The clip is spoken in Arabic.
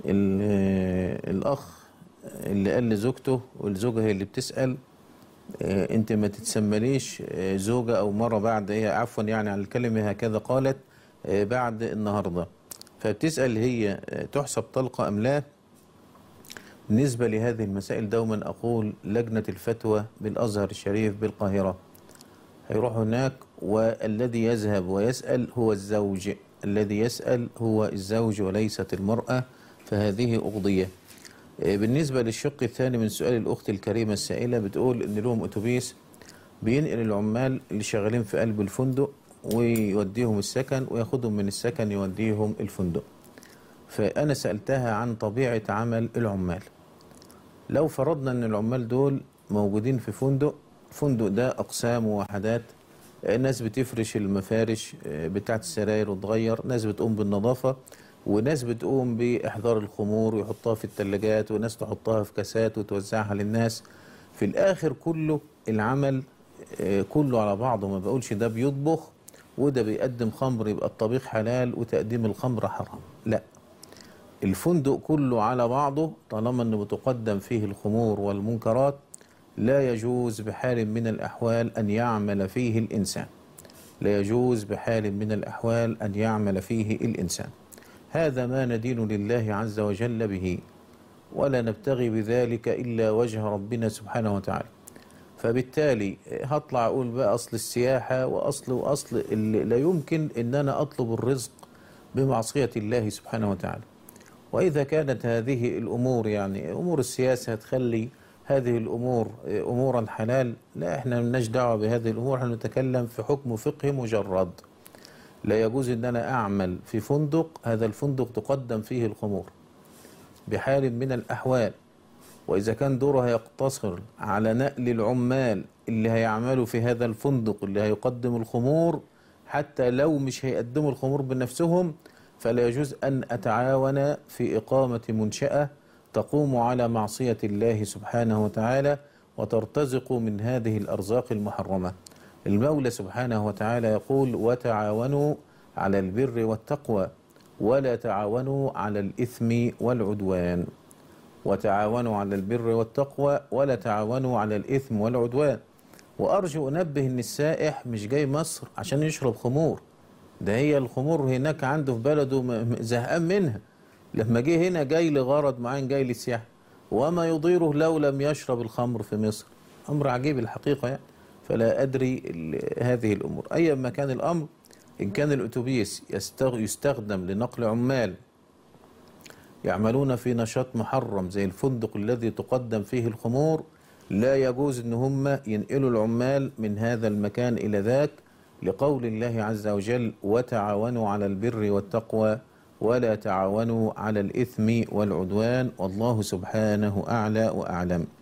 الأخ اللي قال لزوجته والزوجة هي اللي بتسأل أنت ما تتسمليش زوجة أو مرة بعد هي عفوا يعني على الكلمة هكذا قالت بعد النهاردة، فبتسأل هي تحسب طلقة أم لا؟ بالنسبة لهذه المسائل دوما أقول لجنة الفتوى بالأزهر الشريف بالقاهرة هيروح هناك، والذي يذهب ويسأل هو الزوج، الذي يسأل هو الزوج وليست المرأة، فهذه أقضية. بالنسبة للشق الثاني من سؤال الأخت الكريمة السائلة بتقول إن لهم أتوبيس بينقل العمال اللي شغالين في قلب الفندق ويوديهم السكن وياخدهم من السكن يوديهم الفندق. فأنا سألتها عن طبيعة عمل العمال. لو فرضنا أن العمال دول موجودين في فندق، الفندق ده أقسام ووحدات، ناس بتفرش المفارش بتاعت السراير وتغير، ناس بتقوم بالنظافة، وناس بتقوم بإحضار الخمور ويحطها في الثلاجات، وناس تحطها في كاسات وتوزعها للناس. في الآخر كله العمل كله على بعضه، ما بقولش ده بيطبخ وده بيقدم خمر يبقى الطبيخ حلال وتقديم الخمر حرام، لا، الفندق كله على بعضه طالما انه بتقدم فيه الخمور والمنكرات لا يجوز بحال من الأحوال أن يعمل فيه الإنسان، لا يجوز بحال من الأحوال أن يعمل فيه الإنسان. هذا ما ندين لله عز وجل به، ولا نبتغي بذلك إلا وجه ربنا سبحانه وتعالى. فبالتالي هطلع أقول بقى أصل السياحة وأصل اللي لا يمكن أن أنا أطلب الرزق بمعصية الله سبحانه وتعالى. وإذا كانت هذه الأمور يعني أمور السياسة تخلي هذه الأمور أمورا حلال، لا، احنا مالناش دعوة بهذه الأمور، احنا نتكلم في حكم فقهي مجرد. لا يجوز أن أنا أعمل في فندق هذا الفندق تقدم فيه الخمور بحال من الأحوال، وإذا كان دورها يقتصر على نقل العمال اللي هيعملوا في هذا الفندق اللي هيقدم الخمور، حتى لو مش هيقدموا الخمور بنفسهم، فلا يجوز أن أتعاون في إقامة منشأة تقوم على معصية الله سبحانه وتعالى وترتزق من هذه الأرزاق المحرمة. المولى سبحانه وتعالى يقول وتعاونوا على البر والتقوى ولا تعاونوا على الإثم والعدوان، وتعاونوا على البر والتقوى ولا تعاونوا على الإثم والعدوان. وأرجو أنبه أن السائح مش جاي مصر عشان يشرب خمور، ده هي الخمور هناك عنده في بلده زهقان منها، لما جه هنا جاي لغرض معين، جاي للسياحة، وما يضيره لو لم يشرب الخمر في مصر. أمر عجيب الحقيقة يعني. فلا أدري هذه الأمور. أي ما كان الأمر، إن كان الأتوبيس يستخدم لنقل عمال يعملون في نشاط محرم زي الفندق الذي تقدم فيه الخمور، لا يجوز أن هم ينقلوا العمال من هذا المكان إلى ذاك، لقول الله عز وجل وتعاونوا على البر والتقوى ولا تعاونوا على الإثم والعدوان، والله سبحانه أعلى وأعلم.